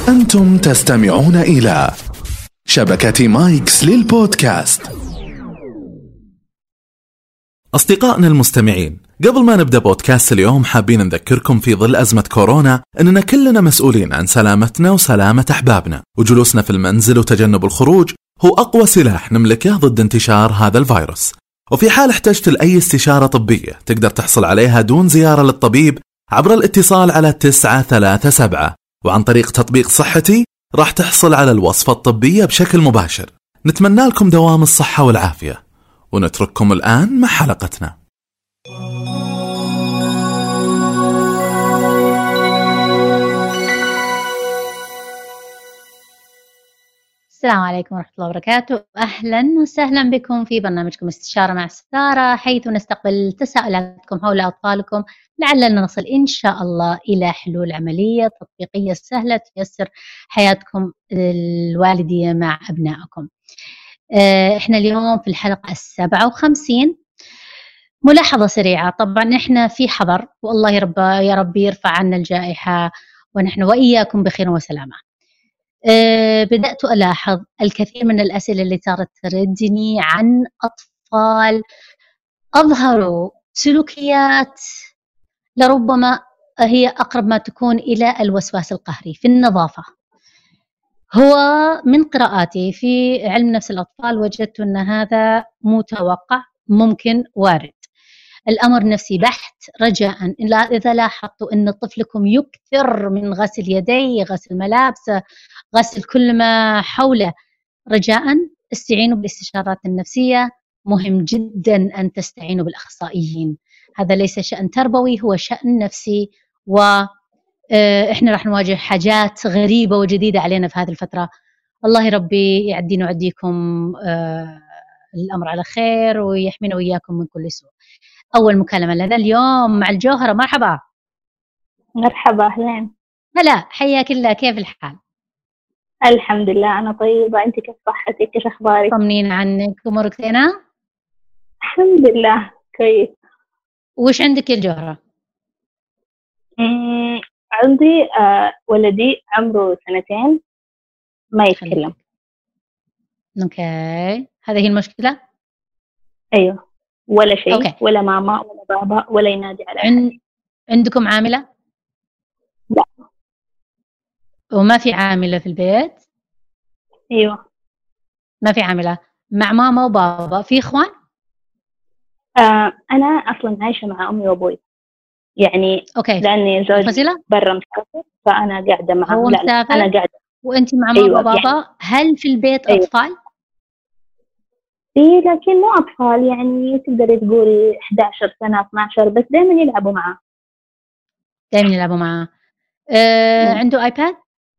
أنتم تستمعون إلى شبكة مايكس للبودكاست. أصدقائنا المستمعين، قبل ما نبدأ بودكاست اليوم حابين نذكركم في ظل أزمة كورونا أننا كلنا مسؤولين عن سلامتنا وسلامة أحبابنا، وجلوسنا في المنزل وتجنب الخروج هو أقوى سلاح نملكه ضد انتشار هذا الفيروس. وفي حال احتجت لأي استشارة طبية تقدر تحصل عليها دون زيارة للطبيب عبر الاتصال على 937، وعن طريق تطبيق صحتي راح تحصل على الوصفة الطبية بشكل مباشر. نتمنى لكم دوام الصحة والعافية، ونترككم الآن مع حلقتنا. السلام عليكم ورحمة الله وبركاته. أهلا وسهلا بكم في برنامجكم استشارة مع سارة، حيث نستقبل تساؤلاتكم حول أطفالكم لعلنا نصل إن شاء الله إلى حلول عملية تطبيقية سهلة تيسر حياتكم الوالدية مع أبنائكم. إحنا اليوم في الحلقة 57. ملاحظة سريعة، طبعا إحنا في حظر، والله يا رب يرفع عنا الجائحة ونحن وإياكم بخير وسلامة. بدأت ألاحظ الكثير من الأسئلة اللي صارت تردني عن أطفال أظهروا سلوكيات لربما هي أقرب ما تكون إلى الوسواس القهري في النظافة. هو من قراءاتي في علم نفس الأطفال وجدت أن هذا متوقع، ممكن، وارد. الأمر نفسي بحت. رجاء إذا لاحظتوا أن طفلكم يكثر من غسل يديه، غسل ملابسه، غسل كل ما حوله، رجاء استعينوا بالاستشارات النفسية. مهم جدا أن تستعينوا بالأخصائيين. هذا ليس شأن تربوي، هو شأن نفسي، وإحنا راح نواجه حاجات غريبة وجديدة علينا في هذه الفترة. الله ربي يعدينا ويعديكم الأمر على خير ويحمينا وإياكم من كل سوء. أول مكالمة لنا اليوم مع الجوهرة. مرحبا. مرحبا، أهلين. هلا، حياك الله، كيف الحال؟ الحمد لله، أنا طيبة. أنت كيف صحتك؟ كيف أخبارك؟ طمنين عنك، أمورك زينة؟ الحمد لله كويس. وش عندك يا الجوهرة؟ عندي ولدي عمره 2 ما يتكلم. أوكي، هذه هي المشكلة؟ أيوه، ولا شيء. أوكي. ولا ماما ولا بابا ولا ينادي على أحد. عندكم عاملة؟ لا. وما في عاملة في البيت؟ أيوه، ما في عاملة. مع ماما وبابا. في إخوان؟ أنا أصلا عايشة مع أمي وأبوي، يعني أوكي. لأني زوجي برا مسافر فأنا قاعدة معه. هو مسافر؟ أنا قاعدة. وأنت مع ماما أيوة وبابا يعني. هل في البيت أيوة. أطفال؟ إيه، لكن مو أطفال، يعني تقدر تقول 11 سنة 12، بس دائما يلعبوا معه. دائما يلعبوا معه. عنده آيباد؟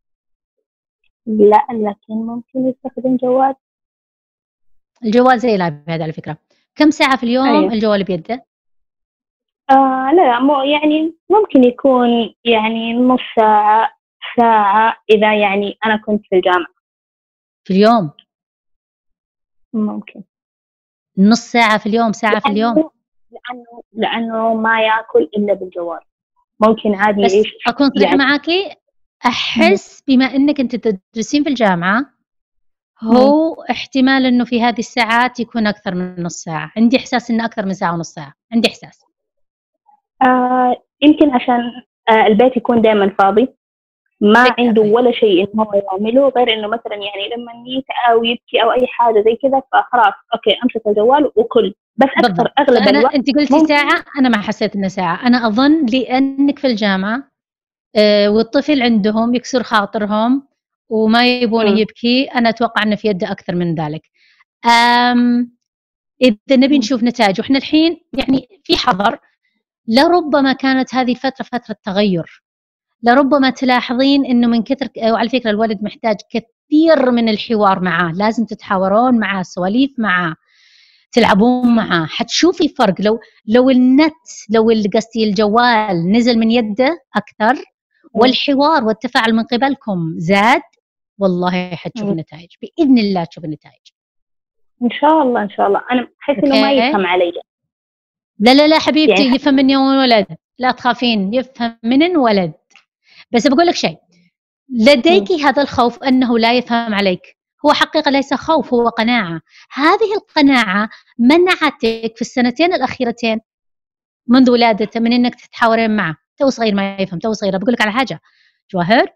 لا، لكن ممكن يستخدم جوال. الجوال زي الآيباد على فكرة. كم ساعة في اليوم أيوة. الجوال بيده؟ لا، مو يعني ممكن يكون يعني نص ساعة، ساعة إذا يعني أنا كنت في الجامعة. في اليوم؟ ممكن نص ساعة في اليوم، ساعة في اليوم؟ لأنه ما يأكل إلا بالجوال. ممكن عادي يعيش. أكون صريحة معاكي، أحس بما أنك أنت تدرسين في الجامعة هو احتمال أنه في هذه الساعات يكون أكثر من نص ساعة. عندي إحساس أنه أكثر من ساعة ونص ساعة، عندي إحساس. يمكن عشان البيت يكون دائما فاضي، ما عنده ولا شيء إنه هو يعمله غير إنه مثلا يعني لما يتعى أو يبكي أو أي حاجة زي كذا فخلاص أوكي أمسك الجوال وكل. بس أكثر أغلب الوقت. أنت قلتي ساعة، أنا ما حسيت إنه ساعة. أنا أظن لأنك في الجامعة والطفل عندهم يكسر خاطرهم وما يبون يبكي، أنا أتوقع أنه في يده أكثر من ذلك. إذا نبي نشوف نتائج، وإحنا الحين يعني في حظر، لربما كانت هذه الفترة فترة تغير. لربما تلاحظين إنه من كثر، وعلى فكرة الولد محتاج كثير من الحوار معاه، لازم تتحاورون معاه، سواليف معاه، تلعبون معاه، حتشوفي فرق. لو قصدي الجوال نزل من يده أكثر والحوار والتفاعل من قبلكم زاد، والله حتشوف النتائج بإذن الله. تشوف النتائج إن شاء الله إن شاء الله. أنا أحس إنه ما يفهم علي. لا حبيبتي، يعني يفهم من ولد، لا تخافين، يفهم من ولد. بس بقول لك شيء، لديك هذا الخوف أنه لا يفهم عليك. هو حقيقة ليس خوف، هو قناعة. هذه القناعة منعتك في السنتين الأخيرتين منذ ولادته من أنك تتحاورين معه. تو صغير ما يفهم، تو صغير. بقول لك على حاجة جواهر،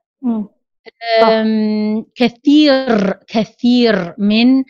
كثير من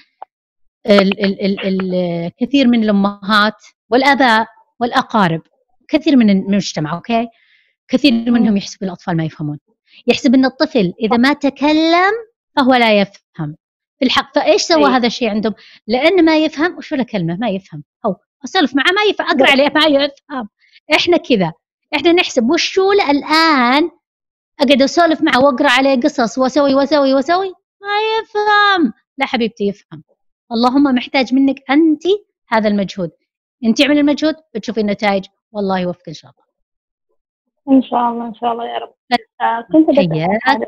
كثير من الأمهات والآباء والأقارب، كثير من المجتمع، أوكي، كثير منهم يحسب الأطفال ما يفهمون، يحسب أن الطفل إذا ما تكلم فهو لا يفهم في الحق. فإيش سوى هذا الشيء عندهم؟ لأن ما يفهم، وش ولا كلمة ما يفهم، هو أسولف معه ما يفهم، أقرأ عليه ما يفهم. إحنا كذا، إحنا نحسب وشو الآن أقعد أسولف معه وأقرأ عليه قصص وأسوي ما يفهم. لا حبيبتي يفهم. اللهم محتاج منك أنت هذا المجهود. أنت اعمل المجهود بتشوفي النتائج، والله يوفقك إن شاء الله. إن شاء الله إن شاء الله يا رب. كنت بسأل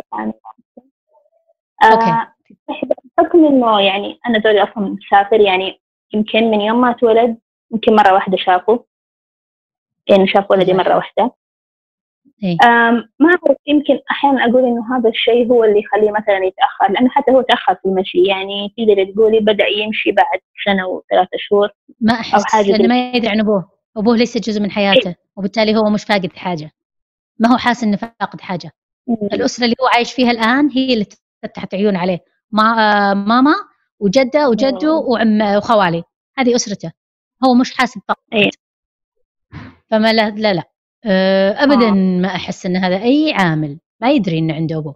بحكم إنه يعني أنا زوجي أصلا مسافر، يعني يمكن من يوم ما اتولد يمكن مرة واحدة شافه، يعني شاف ولدي مرة واحدة. ما أعرف، يمكن أحيانا أقول إنه هذا الشيء هو اللي يخليه مثلا يتأخر، لأنه حتى هو تأخر في المشي، يعني تقدر تقولي بدأ يمشي بعد 1 و3 شهور ما أحس، أو حاجة، لأنه ما يدري عن أبوه ليس جزء من حياته، وبالتالي هو مش فاقد حاجة، ما هو حاسس إنه فاقد حاجة. الأسرة اللي هو عايش فيها الآن هي اللي تفتحت عيون عليه، ماما وجدة وجده وعم وخوالي، هذه أسرته، هو مش حاسب فقط. فما لا أبدا ما أحس إن هذا أي عامل، ما يدري إنه عنده أبوه.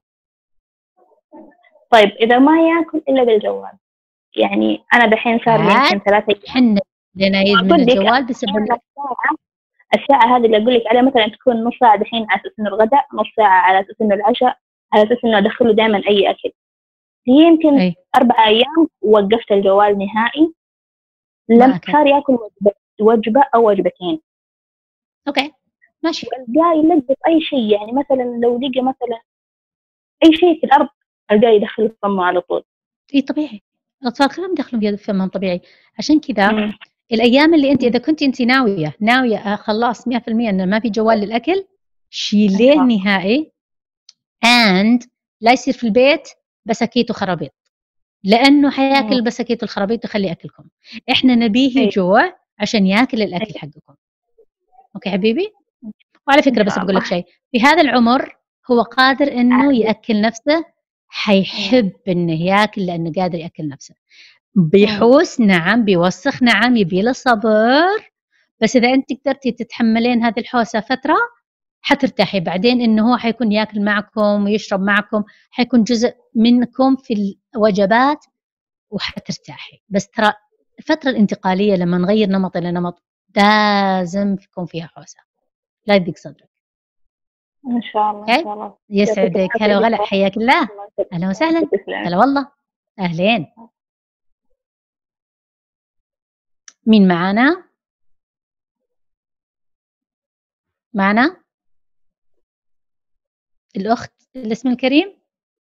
طيب إذا ما يأكل إلا بالجوال، يعني أنا دحين صار لي يمكن 3 أيام حنا لنا يدمن الجوال بسبب الساعة هذه اللي أقول لك عليها، مثلا تكون نص ساعة دحين على أساس إنه الغداء، نص ساعة على أساس إنه العشاء، على أساس إنه أدخله دائما أي أكل. هي يمكن 4 أيام ووقفت الجوال نهائي، لم صار يأكل وجبة أو وجبتين. أوكي ماشي. والجاي يلقط أي شيء، يعني مثلا لو لقى مثلا أي شيء في الأرض الجاي يدخل في فمه على طول. طبيعي، الأطفال كلهم يدخلون في فمهم طبيعي. عشان كذا الأيام اللي أنت إذا كنت أنت ناوية خلاص 100% إنه ما في جوال للأكل، شيليه نهائي، and لا يصير في البيت بسكيت وخرابيط، لأنه حياكل البسكيت والخرابيط ويخلي أكلكم. إحنا نبيه يجوع عشان ياكل الأكل حقكم. أوكي حبيبي. وعلى فكرة بس بقول لك شيء، في هذا العمر هو قادر إنه يأكل نفسه، حيحب إنه يأكل لأنه قادر يأكل نفسه. بيحوس نعم، بيوسخ نعم، يبي له صبر، بس إذا أنت قدرتي تتحملين هذه الحوسة فترة حترتاحي بعدين، إنه هو حيكون يأكل معكم ويشرب معكم، حيكون جزء منكم في الوجبات وحترتاحي. بس ترى الفترة الانتقالية لما نغير نمط إلى نمط لازم يكون فيها حوسة، لا يضيق صدرك. إن شاء الله إن شاء الله. يسعدك. هلا وغلا، حياك الله. أهلا وسهلا. هلا والله، أهلين. مين معنا؟ الأخت الاسم الكريم.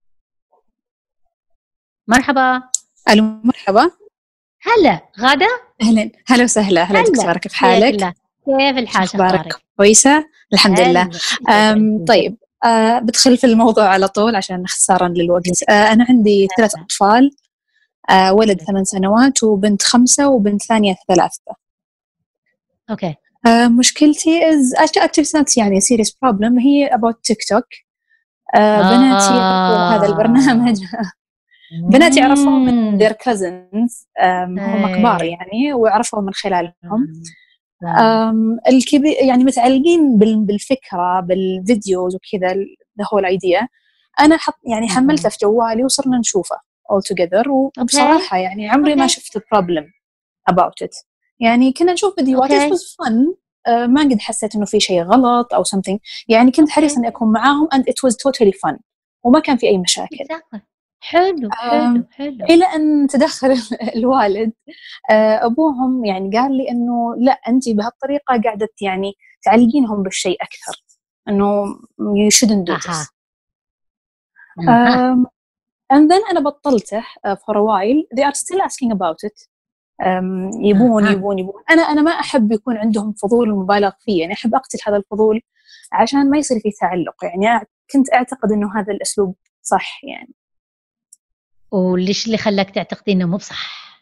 مرحبا. ألو مرحبا. هلا غادة. أهلا، هلا وسهلا. هلا دكتورة، كيف حالك؟ كيف الحال؟ أخبارك كويسة؟ الحمد لله. طيب بدخل في الموضوع على طول عشان اختصارا للوقت. أنا عندي 3 أطفال، ولد 8 سنوات وبنت 5 وبنت ثانية 3. أوكي. مشكلتي activities not يعني serious problem هي about TikTok. بناتي هذا البرنامج بناتي عرفوه من their cousins، هم كبار يعني، وعرفوه من خلالهم. الكبير يعني متعلقين بالفكرة بالفيديوز وكذا، the whole idea. أنا يعني حملته في جوالي وصرنا نشوفه all together، وبصراحة يعني عمري ما شفت problem about it. يعني كنا نشوف فيديوهات it was fun. ما قد حسيت إنه في شيء غلط أو something، يعني كنت حريصة إني أكون معاهم and it was totally fun وما كان في أي مشاكل. حلو. إلى أن تدخل الوالد. أبوهم يعني قال لي إنه لا، أنت بهالطريقة قاعدة يعني تعلقينهم بالشيء أكثر، إنه you shouldn't do this. and then أنا بطلته for a while. they are still asking about it. يبون. أنا ما أحب يكون عندهم فضول مبالغ فيه، يعني أحب أقتل هذا الفضول عشان ما يصير فيه تعلق. يعني كنت أعتقد إنه هذا الأسلوب صح يعني. وليش اللي خلاك تعتقدي إنه مو بصح؟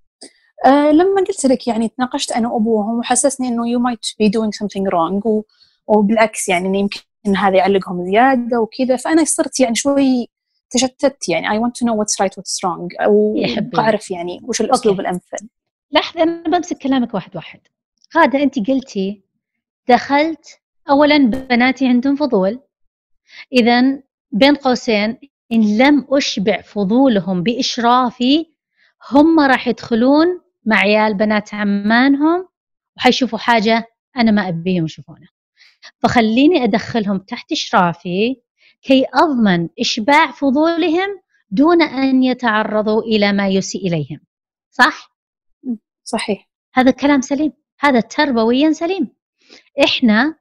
لما قلت لك يعني تناقشت أنا وأبوهم وحسسني إنه you might be doing something wrong وبالعكس يعني إنه يمكن هذا يعلقهم زيادة وكذا، فأنا صرت يعني شوي تشتت يعني I want to know what's right what's wrong أو أعرف يعني وش الأسلوب الأمثل. لحظة أنا بمسك كلامك واحد واحد. غادة أنت قلتي دخلت أولاً بناتي عندهم فضول، إذن بين قوسين إن لم أشبع فضولهم بإشرافي هم راح يدخلون مع عيال بنات عمانهم وحيشوفوا حاجة أنا ما أبيهم يشوفونها، فخليني أدخلهم تحت إشرافي كي أضمن إشباع فضولهم دون أن يتعرضوا إلى ما يسيء إليهم. صح؟ صحيح، هذا الكلام سليم، هذا تربويا سليم. إحنا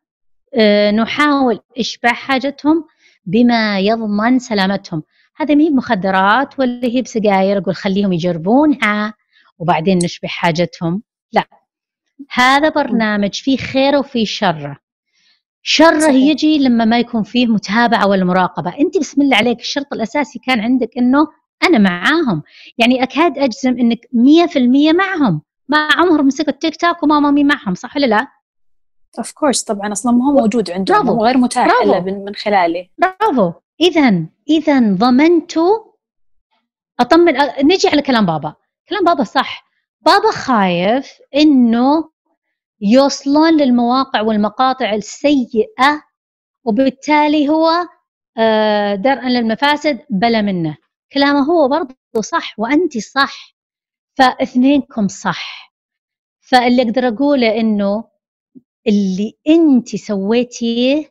نحاول إشباع حاجتهم بما يضمن سلامتهم. هذا مين مخدرات ولا هي بسجاير أقول خليهم يجربونها وبعدين نشبع حاجتهم، لا، هذا برنامج فيه خير وفيه شر. شره صحيح. يجي لما ما يكون فيه متابعة ولا مراقبة. أنت بسم الله عليك الشرط الأساسي كان عندك إنه أنا معاهم، يعني أكاد أجزم إنك 100% معهم، ما عمرهم مسكوا التيك توك وما مامي معهم، صح ولا لا؟ of course طبعا أصلا ما هو موجود عندهم وغير متاح إلا من خلاله. برافو. إذن ضمنتوا أطمن. نجي على كلام بابا. كلام بابا صح. بابا خايف إنه يوصلون للمواقع والمقاطع السيئة وبالتالي هو درءا للمفاسد بلا منه. كلامه هو برضو صح وأنت صح، فاثنينكم صح. فاللي أقدر أقوله إنه اللي أنت سويتيه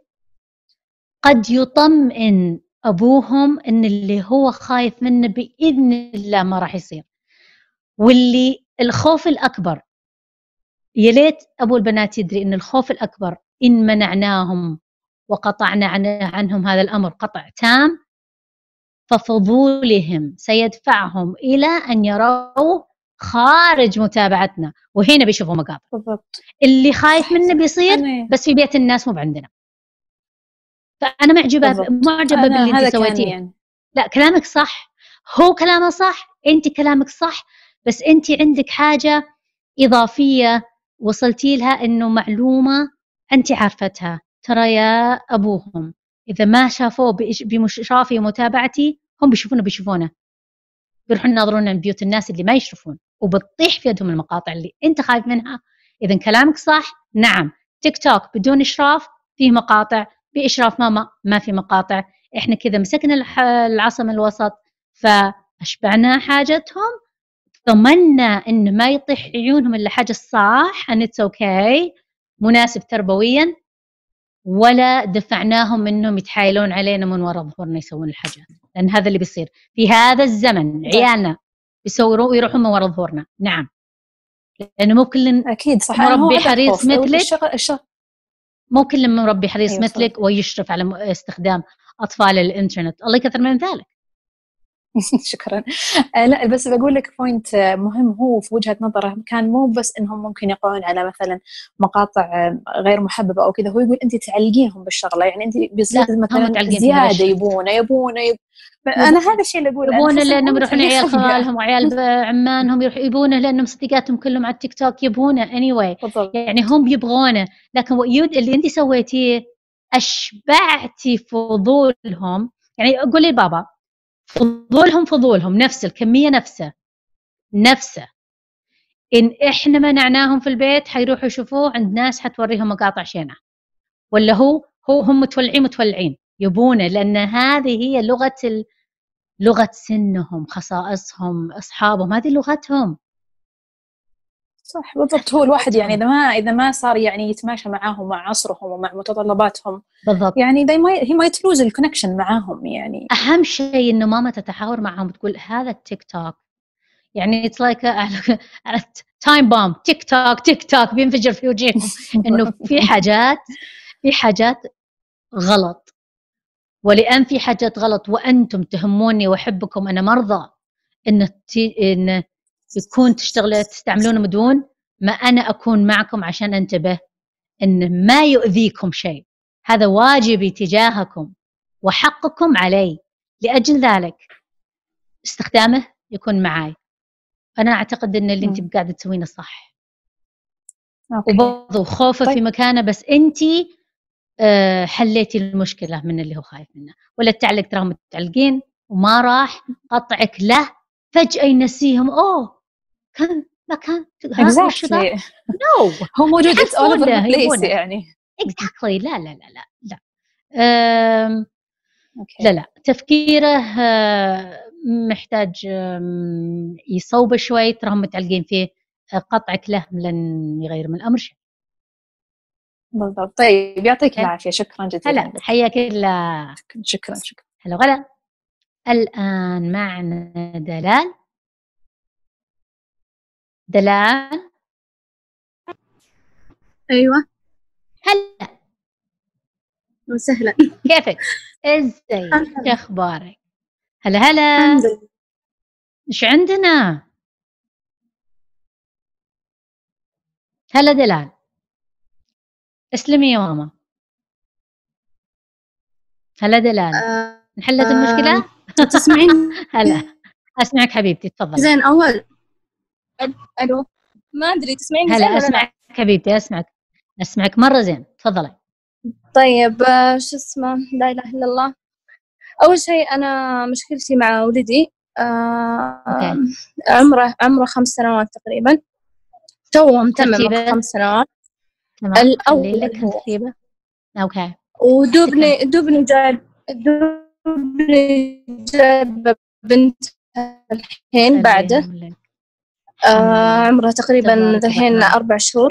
قد يطمئن أبوهم إن اللي هو خايف منه بإذن الله ما راح يصير. واللي الخوف الأكبر، يا ليت أبو البنات يدري إن الخوف الأكبر إن منعناهم وقطعنا عنهم هذا الأمر قطع تام ففضولهم سيدفعهم إلى أن يروا خارج متابعتنا وهنا بيشوفوا مقاطع. بالضبط. اللي خايف منه بيصير بس في بيت الناس مو عندنا. فأنا معجبة باللي أنت سويتيه يعني. لا كلامك صح، هو كلامه صح، أنت كلامك صح، بس أنت عندك حاجة إضافية وصلتي لها إنه معلومة أنت عارفتها. ترى يا أبوهم إذا ما شافوه بمشرافي ومتابعتي هم بيشوفونه بيروحون يناظرون عند بيوت الناس اللي ما يشوفون وبتطيح في يدهم المقاطع اللي أنت خايف منها. إذا كلامك صح، نعم تيك توك بدون إشراف فيه مقاطع، بإشراف ماما ما في مقاطع. إحنا كذا مسكنا العصا الوسط فأشبعنا حاجتهم، ضمننا إن ما يطيح عيونهم إلا حاجة الصح and it's okay مناسب تربويا، ولا دفعناهم إنهم يتحايلون علينا من وراء ظهورنا يسوون الحاجة، لأن هذا اللي بيصير في هذا الزمن. عيالنا بيصوروا ويروحون من وراء ظهورنا. نعم لأنه مو كل أكيد صح مربي حريص مثلك، مو كل مربي حريص مثلك ويشرف على استخدام أطفال الإنترنت. الله يكثر من ذلك. شكرا. لا بس بقول لك بوينت مهم، هو في وجهة نظره كان مو بس انهم ممكن يقعون على مثلا مقاطع غير محببة او كذا، هو يقول انت تعلقينهم بالشغلة، يعني انت بيصير مثلا زيادة يبونه انا هذا الشيء اللي اقوله، يبونه لانهم يروحون عيال خالهم وعيال عمانهم يبونه لانهم صديقاتهم كلهم على التيك توك يبونه anyway بالضبط. يعني هم يبغونه. لكن اللي انت سويتيه اشبعتي فضولهم. يعني قولي لبابا فضولهم نفس الكمية نفسه إن إحنا منعناهم في البيت حيروحوا يشوفوه عند ناس حتوريهم مقاطع شينة، ولا هم متولعين يبونه، لأن هذه هي لغة سنهم، خصائصهم، أصحابهم، هذه لغتهم. صح بالضبط. هو الواحد يعني إذا ما صار يعني يتماشى معاهم مع عصرهم ومع متطلباتهم بالضبط، يعني هي ما يتلوز الكونكشن معاهم. يعني أهم شيء إنه ماما تتحاور معهم تقول هذا التيك توك يعني it's like a time bomb. تيك توك بينفجر في وجههم إنه في حاجات غلط، ولأن في حاجات غلط وأنتم تهموني وأحبكم أنا مرضى إن يكون تستعملون بدون ما أنا أكون معكم عشان أنتبه إن ما يؤذيكم شيء. هذا واجبي تجاهكم وحقكم علي. لأجل ذلك استخدامه يكون معاي. أنا أعتقد أن اللي أنت قاعدة تسوينه صح. وبرضو خوفه في مكانه، بس أنت حليتي المشكلة من اللي هو خايف منه. ولا تعلق تراهم متعلقين وما راح قطعك له فجأة ينسيهم. كان ما كان exactly. هو موجود it's all over the place يعني. exactly. لا لا تفكيره محتاج يصوب شوي. تراهم متعلقين فيه، قطعك له لن يغير من الأمر شيء. بالضبط. طيب يعطيك العافية، شكرا جزيلا. هلا حياك الله. شكرا. هلا غلا. الآن معنا دلال. أيوة. هلا وسهلا. كيفك؟ ازيك؟ شو اخبارك؟ هلا ايش عندنا؟ هلا دلال، اسلمي يا ماما. هلا دلال، انحلت المشكلة؟ تسمعين؟ هلا اسمعك حبيبتي، تفضلي. زين. اول الو، ما ادري تسمعيني زين ولا لا؟ اسمعك حبيبتي، اسمعك مرة زين، تفضلي. طيب شو اسمه، لا اله الا الله. اول شيء انا مشكلتي مع ولدي، عمره 5 سنوات تقريبا، تو متمم 5 سنوات. الأول لك ترتيبه. اوكي. ودوبني جايب بنت الحين بعده، عمرها تقريبا الحين 4 شهور.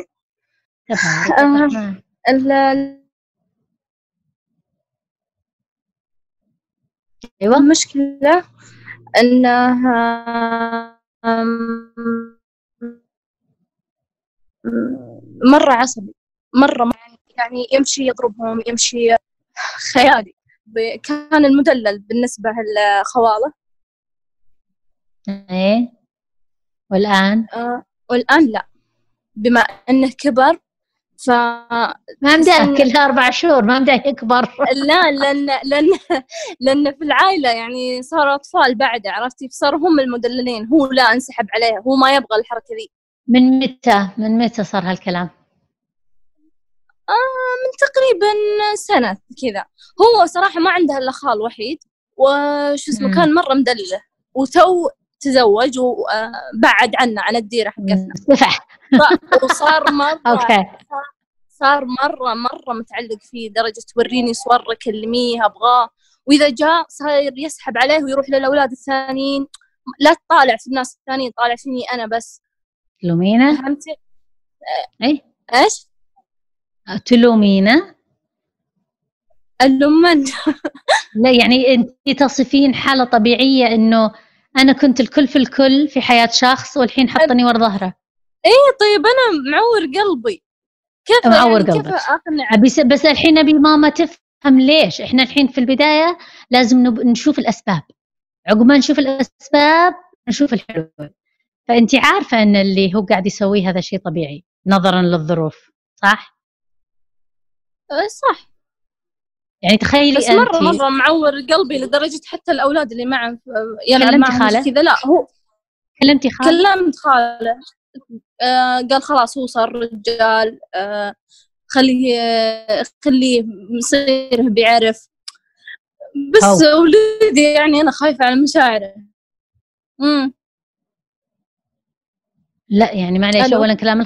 أيوة. المشكلة أنها مرة عصبي، مرة يعني يمشي يضربهم، يمشي خيالي. كان المدلل بالنسبة لخواله. إيه. والآن لا، بما أنه كبر ما مداه كلها 4 شهور، ما مداه يكبر. لا، لأن في العائلة يعني صاروا أطفال بعد، عرفتي، صاروا هم المدللين، هو لا انسحب عليها، هو ما يبغى الحركة ذي. من متى صار هالكلام؟ من تقريبا سنة كذا. هو صراحة ما عنده إلا خال وحيد، وش اسمه كان مرة مدلله، وتو تزوج وبعد عن الديرة حقتنا. وصار مرة صار مرة متعلق فيه، درجة توريني صور كلميه أبغاه، وإذا جاء صار يسحب عليه ويروح للأولاد الثانيين. لا تطالع في الناس الثانيين، طالع فيني أنا بس. تلومينه؟ فهمتي؟ إيش؟ تلومينه؟ اللومن. لا يعني أنت تصفين حالة طبيعية إنه أنا كنت الكل في الكل في حياة شخص والحين حطني ورا ظهره. طيب أنا معور قلبي. كيف معور قلبك؟ بس الحين نبي ماما تفهم ليش. إحنا الحين في البداية لازم نشوف الأسباب، عقب ما نشوف الأسباب نشوف الحلول. فأنت عارفة أن اللي هو قاعد يسويه هذا شيء طبيعي نظرا للظروف، صح؟ صح. يعني تخيلي بس مرة معور قلبي لدرجة حتى الأولاد اللي معه يلعب معهم كذا. لا هو كلمت خاله. قال خلاص هو صار رجال، خليه مصيره بيعرف. بس ولدي يعني أنا خايفة على مشاعره. لا يعني معليش، أولا كلام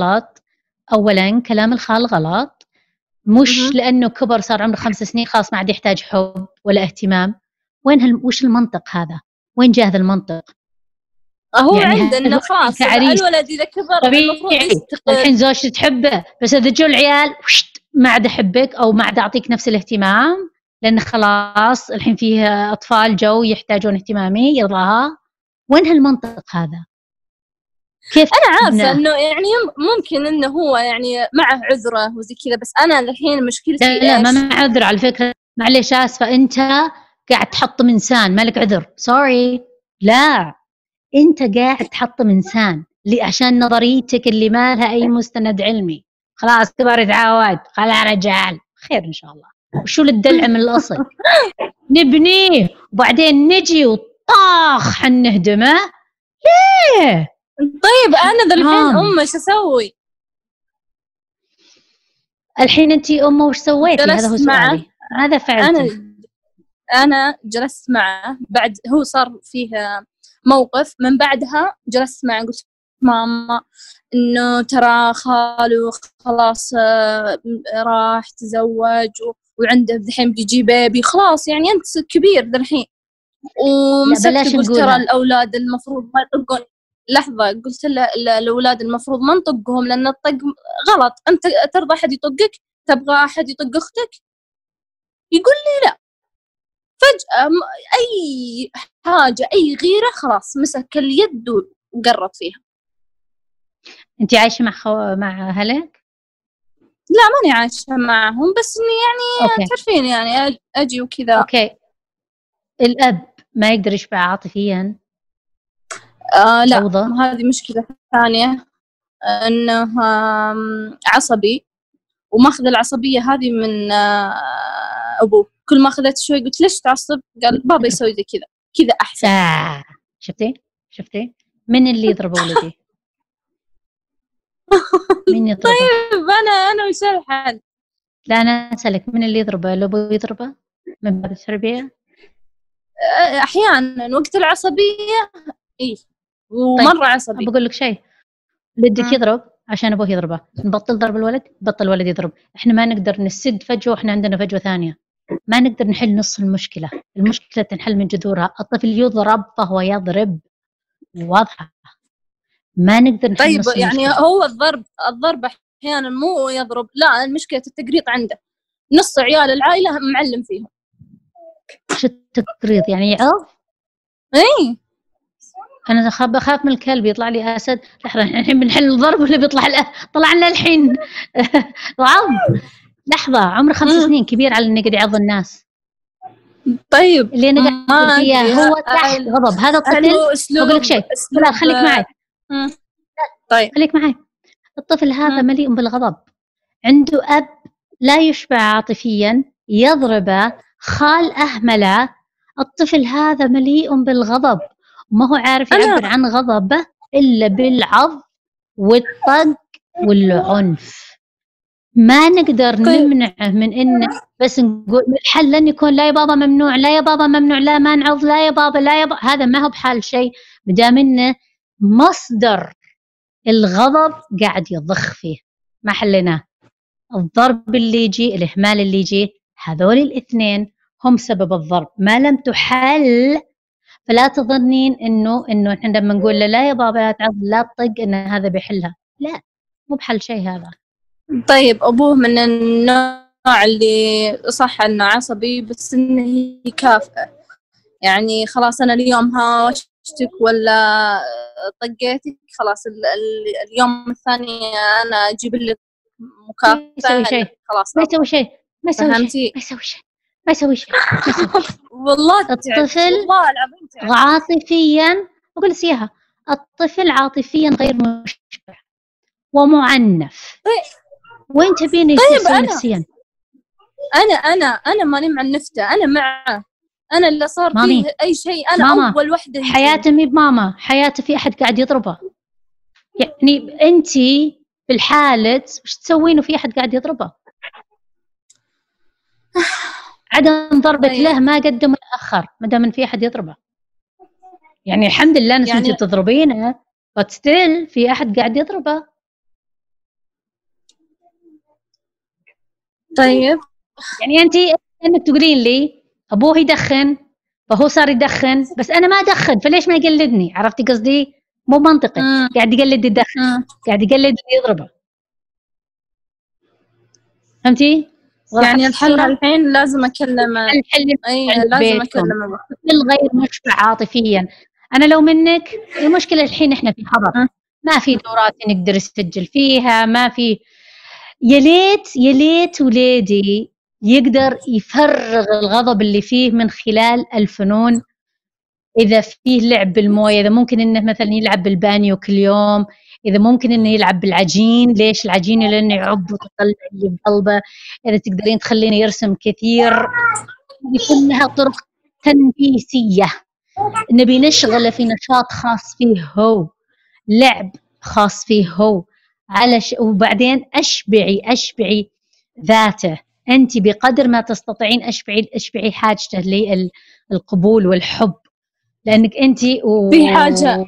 الخال غلط. مش لأنه كبر صار عمره 5 سنين خلاص ما عاد يحتاج حب ولا اهتمام. وش المنطق هذا؟ وين جاء هذا المنطق؟ هو يعني عندنا خلاص الولد إذا كبر المفروض يستقل. الحين زوجتي تحبه، بس إذا جو العيال ما عاد أحبك أو ما عاد أعطيك نفس الاهتمام، لأن خلاص الحين فيه أطفال جو يحتاجون اهتمامي يرضاها. وين هالمنطق هذا؟ كيف؟ أنا عارفة إنه يعني ممكن إنه هو يعني معه عذره وزي كذا، بس أنا الحين مشكلتي لا ما معه عذر على فكرة. معليش آسفة، أنت قاعد تحطم إنسان، مالك عذر. سوري، لا أنت قاعد تحطم إنسان عشان نظريتك اللي ما لها أي مستند علمي. خلاص كبر تعود، خلاص رجال خير إن شاء الله. وشو الدلع من الأصل؟ نبنيه وبعدين نجي وطاخ حنهدمه ليه؟ طيب أنا ذا الحين شو أسوي؟ الحين أنتي وش سويتي؟ هذا هو سؤالي. ماذا فعلتي؟ أنا جلست معه بعد هو صار فيه موقف، من بعدها جلست معه قلت ماما إنه ترى خالو خلاص راح تزوج وعنده الحين بيجي بيبي، خلاص يعني أنت كبير ذا الحين. ومسكت قلت ترى الأولاد المفروض ما يطقون. لحظة، قلت له الأولاد المفروض ما نطقهم لأن الطق غلط. أنت ترضى أحد يطقك؟ تبغى أحد يطق أختك؟ يقول لي لا. فجأة أي حاجة أي غيرة خلاص مسك اليد وقرط فيها. أنت عايشة مع أهلك؟ لا ماني عايشة معهم، بس إني يعني تعرفين يعني أجي وكذا. أوكي. الأب ما يقدر يشبع عاطفيا؟ لا هذه مشكلة ثانية، إنه عصبي وماخذ العصبية هذه من أبوه. كل ما أخذت شوي قلت ليش تعصب؟ قال بابا يسوي زي كذا كذا أحسن. شفتي من اللي يضرب ولدي؟ مين يضربه؟ طيب أنا وش الحل؟ لا أنا أسألك، من اللي يضربه؟ لو أبوه يضربه من باب التربية؟ أحيانا وقت العصبية إيه ومرة طيب. عصبي. بقول لك شيء، بدك يضرب عشان أبوه يضربه، نبطل ضرب الولد، بطل الولد يضرب. إحنا ما نقدر نسد فجوة وإحنا عندنا فجوة ثانية، ما نقدر نحل نص المشكلة. المشكلة تنحل من جذورها. الطفل يضرب فهو يضرب، واضحة. ما نقدر نحل طيب نص يعني المشكلة. هو الضرب أحيانا مو يضرب، لا المشكلة التقريط عنده. نص عيال العائلة معلم فيهم. شو التقريط يعني؟ يعض؟ إيه أنا بخاف من الكلب يطلع لي أسد. لحظة، الحين بنحل الضرب ولا بيطلع طلعنا الحين وعض؟ لحظة، عمره 5 سنين، كبير على إنه قاعد يعض الناس. طيب اللي أنا قاعد أقول فيها هو تحت غضب. هذا الطفل أقول لك شيء، لا خليك معي. طيب خليك معي. الطفل هذا مليء بالغضب، عنده أب لا يشبع عاطفيا، يضربه، خال أهمله. الطفل هذا مليء بالغضب وما هو عارف يعبر عن غضبه إلا بالعض والطق والعنف. ما نقدر نمنعه من إنه بس نقول الحل لن يكون لا يا بابا ممنوع، لا يا بابا ممنوع، لا ما نعض، لا يا بابا، لا يا بابا. هذا ما هو بحال شيء مدام إنه مصدر الغضب قاعد يضخ فيه. ما حليناه. الضرب اللي يجي، الإهمال اللي يجي، هذول الاثنين هم سبب الضرب. ما لم تحل فلا تظنين إنه إحنا لما نقول له لا يا بابا لا تعض لا تطق إن هذا بيحلها. لا، مو بحل شيء هذا. طيب أبوه من النوع اللي صح إنه عصبي بس إنه يكافئه، يعني خلاص أنا اليوم هاشتك ولا طقيتك خلاص اليوم الثاني أنا أجيب لك مكافأة. يسوي شيء خلاص ما يسوي شيء ما يسوي شيء ما يسوي شيء ما يسوي شيء. والله الطفل والله العظيم عاطفيا أقول سيها، الطفل عاطفيا غير مشبع ومعنف. وين تبين يصير نفسيا؟ أنا ماني معنفته، أنا معه. أنا اللي صار فيه أي شيء أنا ماما. أول وحدة. حياته مي بماما، حياته في أحد قاعد يضربه. يعني أنتي في الحالة وش تسوين وفي أحد قاعد يضربه؟ عدم ضربك له ما قدم ولا أخر ما دام في أحد يضربه. يعني الحمد لله أنك أنتي تضربينه but still في أحد قاعد يضربه. طيب يعني أنتي أنك تقولين لي أبوه يدخن فهو صار يدخن بس أنا ما أدخن فليش ما يقلدني؟ عرفتي قصدي؟ مو منطقي. قاعد يقلد يدخن، قاعد يقلد اللي يضربه. فهمتي؟ يعني الحل الحين لازم أكلم لازم أكلم غير مشبع عاطفيا. أنا لو منك المشكلة الحين إحنا في حضر ما في دورات نقدر نسجل فيها، ما في. يا ليت ولادي يقدر يفرغ الغضب اللي فيه من خلال الفنون إذا فيه لعب بالموية، إذا ممكن إنه مثلا يلعب بالبانيو كل يوم، إذا ممكن إنه يلعب بالعجين. ليش العجين؟ لأنه يعض وتطلع اللي بقلبه. إذا تقدرين تخلينه يرسم كثير. هذه كلها طرق تنفيسية، نبي نشغله في نشاط خاص فيه هو، لعب خاص فيه هو، وبعدين أشبعي ذاته. أنت بقدر ما تستطيعين أشبعي حاجته للقبول والحب، لأنك أنت في حاجة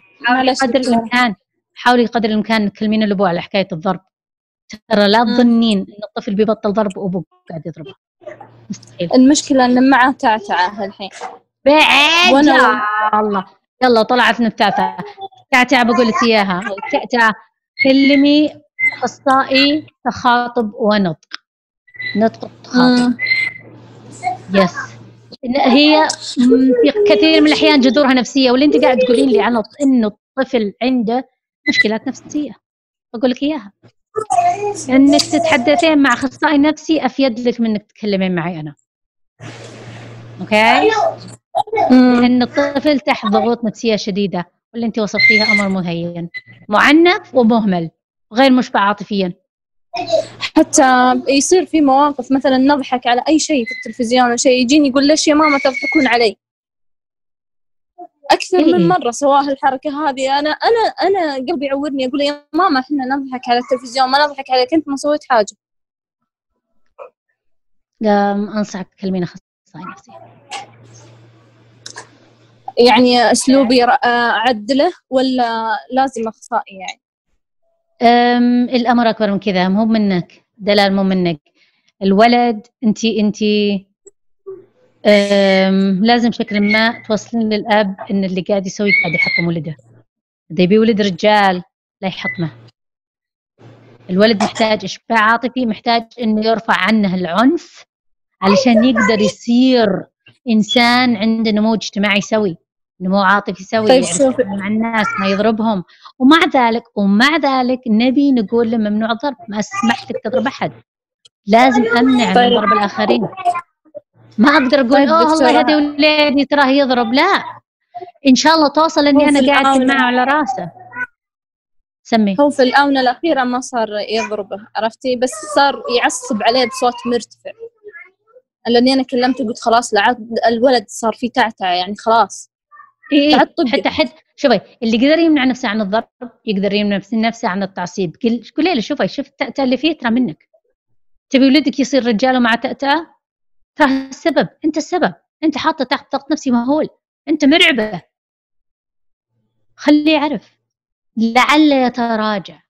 حاولي قدر الإمكان تكلمين الأبوة على حكاية الضرب. ترى لا تظنين إن الطفل بيبطل ضرب وأبوه قاعد يضربه، مستحيل. المشكلة إن معه تعتعة الحين بعد الله. يلا طلعت من التعتعة بقول لك إياها. التعتعة كلمي أخصائي تخاطب ونطق، نطق التخاطب. يس، هي في كثير من الأحيان جذورها نفسية، واللي أنت قاعد تقولين لي عنه إنه الطفل عنده مشكلات نفسية، بقول لك إياها. إنك تتحدثين مع أخصائي نفسي أفيد لك من إنك تتكلمين معي أنا. أوكي؟ لأن الطفل تحت ضغوط نفسية شديدة، واللي أنت وصفتيها أمر مهين، معنف ومهمل وغير مشبع عاطفيا. حتى يصير في مواقف مثلا نضحك على أي شيء في التلفزيون، شيء يجيني يقول ليش يا ماما تضحكون علي؟ أكثر من مرة سواها الحركة هذه. أنا قلبي يعورني، أقول يا ماما إحنا نضحك على التلفزيون، ما نضحك عليك، أنت ما سويت حاجة. أنصحك تكلمين أخصائي نفسي. يعني أسلوبي أعدله ولا لازم أخصائي يعني؟ الأمر أكبر من كذا، مو منك دلال، مو منك. الولد أنت لازم شكل ما توصلين للأب إن اللي قاعد يسوي قاعد يحطم ولده. إذا يبي ولد رجال لا يحطمه. الولد محتاج إشباع عاطفي، محتاج إنه يرفع عنه العنف علشان يقدر يصير إنسان عنده نمو اجتماعي سوي، نمو عاطفي سوي. طيب يعرف مع الناس، ما يضربهم. ومع ذلك نبي نقول له ممنوع الضرب، ما أسمح لك تضرب أحد، لازم أمنع من ضرب الآخرين. ما أقدر أقول الله هذا ولادي تراه يضرب، لا. إن شاء الله توصل إني أنا قاعد معه على راسه. سمي. هو في الآونة الأخيرة ما صار يضربه، عرفتي، بس صار يعصب عليه بصوت مرتفع، لأني أنا كلمته قلت خلاص الولد صار فيه تعتعة يعني خلاص. حتى شوفي، اللي يقدر يمنع نفسه عن الضرب يقدر يمنع نفسه عن التعصيب. قولي له شوفي، شوف التأتأة اللي فيه ترى منك. تبي ولدك يصير رجال ومع تأتأة؟ ترى السبب، أنت السبب، أنت حاطة تحت ضغط نفسي مهول، أنت مرعبة. خليه يعرف لعل يتراجع.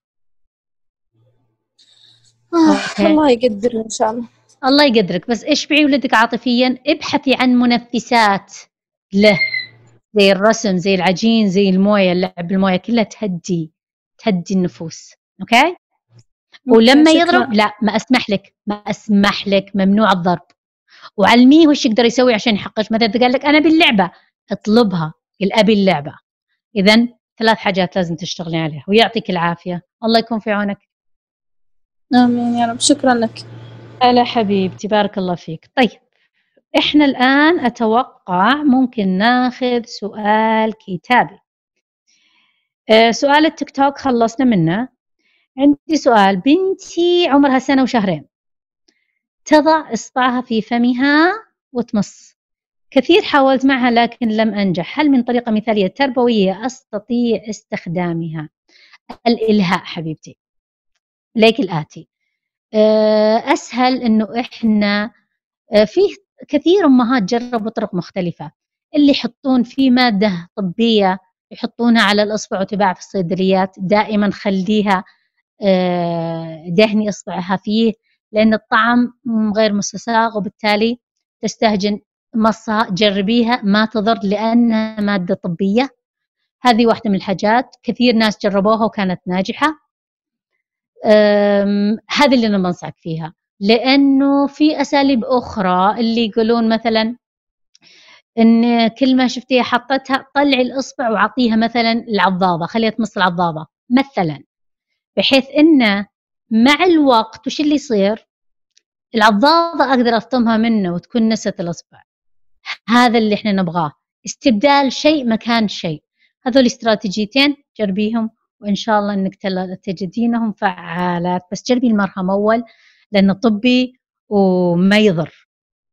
الله يقدر إن شاء الله. الله يقدرك، بس اشبعي ولدك عاطفيا. ابحثي عن منفسات له، زي الرسم، زي العجين، زي الموية، اللعب بالموية، كلها تهدي النفوس. أوكي؟ ولما يضرب لا، ما أسمح لك ممنوع الضرب. وعلميه وش يقدر يسوي عشان يحقق. مثلا قال لك أنا باللعبة، اطلبها، قل أبي اللعبة. إذن 3 حاجات لازم تشتغلي عليها. ويعطيك العافية، الله يكون في عونك. آمين يا رب. شكرا لك. هلا حبيبتي، بارك الله فيك. طيب إحنا الآن أتوقع ممكن ناخذ سؤال كتابي. سؤال التيك توك خلصنا منه. عندي سؤال. بنتي عمرها 1 وشهرين، تضع إصبعها في فمها وتمص. كثير حاولت معها لكن لم أنجح. هل من طريقة مثالية تربوية أستطيع استخدامها؟ الإلهاء حبيبتي. ليك الآتي. أسهل إنه إحنا فيه كثير أمهات جربوا طرق مختلفة. اللي يحطون فيه مادة طبية يحطونها على الإصبع وتباع في الصيدليات. دائما خليها دهني إصبعها فيه، لأن الطعم غير مستساغ وبالتالي تستهجن مصها. جربيها، ما تضر لأنها مادة طبية. هذه واحدة من الحاجات، كثير ناس جربوها وكانت ناجحة. هذه اللي أنا بنصحك فيها. لأنه في أساليب أخرى اللي يقولون مثلا إن كل ما شفتيها حطتها طلعي الإصبع وعطيها مثلا العضاضة، خليها تمص العضاضة مثلا، بحيث إنه مع الوقت وش اللي يصير؟ العضاضة أقدر أفطمها منه وتكون نست الإصبع. هذا اللي إحنا نبغاه. استبدال شيء مكان شيء. هذول استراتيجيتين جربيهم وإن شاء الله إنك تجدينهم فعالات. بس جربي المرهم أول لأنه طبي وما يضر.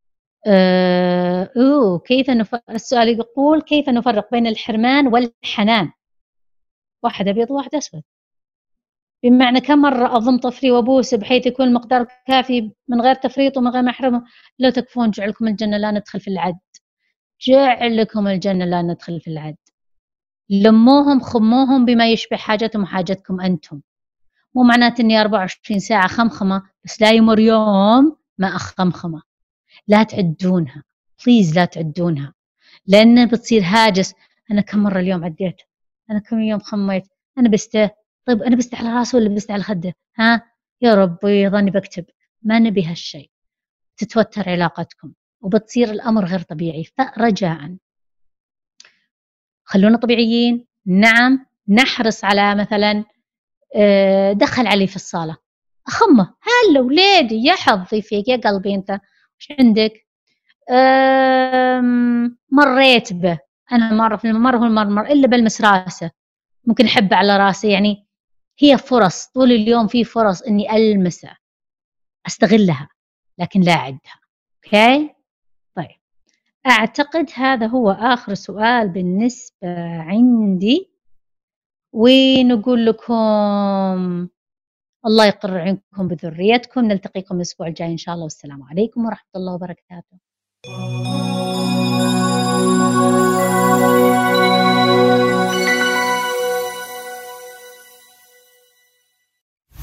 السؤال يقول كيف نفرق بين الحرمان والحنان؟ واحد أبيض وواحد أسود. بمعنى كم مرة أضم طفلي وأبوس بحيث يكون المقدار كافي من غير تفريط ومن غير محرمه. لو تكفون جعلكم الجنة لا ندخل في العد. جعلكم الجنة لا ندخل في العد. لموهم خموهم بما يشبه حاجتهم وحاجتكم أنتم. مو معناته أني 24 ساعة خمخمة بس لا يمر يوم ما أخمخمة. لا تعدونها بليز، لا تعدونها، لأنه بتصير هاجس. أنا كم مرة اليوم عديت؟ أنا كم يوم خميت؟ أنا طيب أنا بست على راسه ولا بست على خده؟ يا ربي ظني بكتب. ما نبي هالشيء، تتوتر علاقتكم وبتصير الأمر غير طبيعي. فرجاء خلونا طبيعيين. نعم نحرص على مثلا دخل علي في الصالة أخمه هلا ولادي يا حظي فيك يا قلبي أنت وش عندك؟ مريت به أنا مرة في الممر إلا بلمس راسه ممكن أحب على راسي. يعني هي فرص طول اليوم، في فرص إني ألمسه أستغلها لكن لا أعدها. أوكي طيب أعتقد هذا هو آخر سؤال بالنسبة عندي، ونقول لكم الله يقر عينكم بذريتكم. نلتقيكم الأسبوع الجاي إن شاء الله، والسلام عليكم ورحمة الله وبركاته.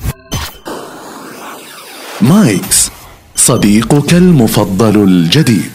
مايكس صديقك المفضل الجديد.